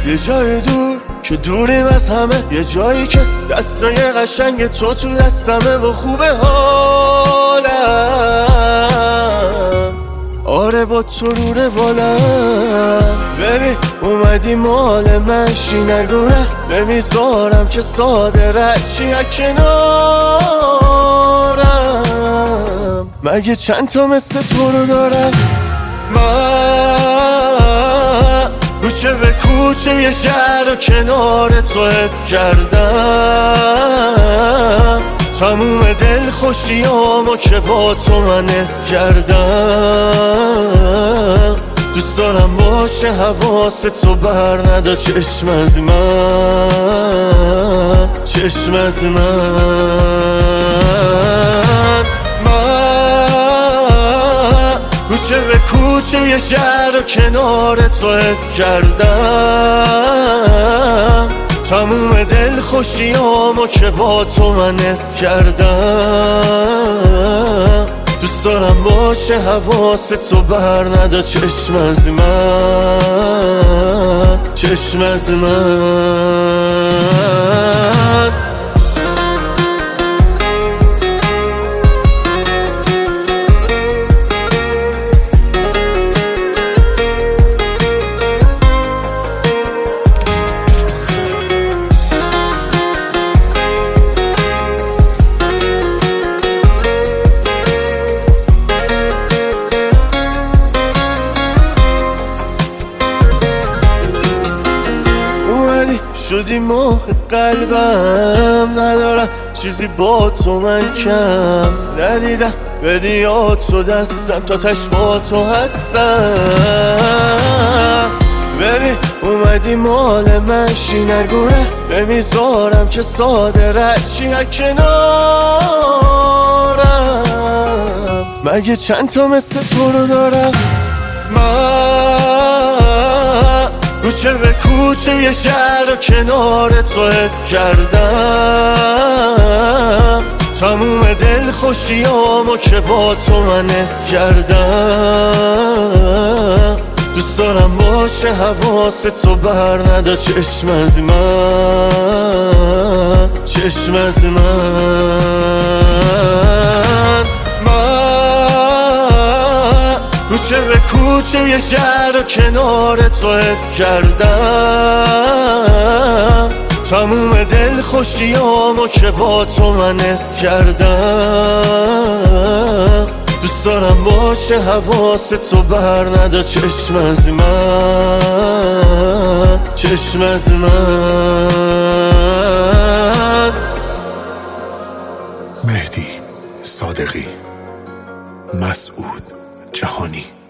یه جای دور که دوریم از همه، یه جایی که دستای قشنگ تو دستمه و خوبه حالم. آره با تو رو روالم. ببین اومدی مال منشی، نگونه نمیذارم که ساده رچی کنارم. مگه چند تا مثل تو رو دارم من؟ کوچه به کوچه یه شهر و کنار تو حس کردم. تموم دل خوشیامو که با تو من حس کردم. دوست دارم باشه حواست تو بر ندا چشم از من، چشم از من. کوچه به کوچه یه شهر و کنار تو حس کردم. تموم دل خوشیامو که با تو من حس کردم. دوست دارم باشه حواست تو بر ندا چشم از من، چشم از من. شدی ماه قلبم، ندارم چیزی با تو من کم. ندیدم بدیات تو دستم تا تش با تو هستم. ببین اومدی مال منشی، نگونه نمیذارم که ساده رچی کنارم. مگه چند تا مثل تو رو دارم من؟ کوچه به کوچه یه شهر و کنار تو حس کردم. تموم دل خوشیامو که با تو من حس کردم. دوست دارم باشه حواست تو بر ندا چشم از من، چشم از من. کوچه به کوچه یه شهر و کنار تو حس کردم. تموم دل خوشیامو که با تو من حس کردم. دوست دارم باشه حواست تو بر ندا چشم از من، چشم از من. مهدی صادقی، مسعود جهانی.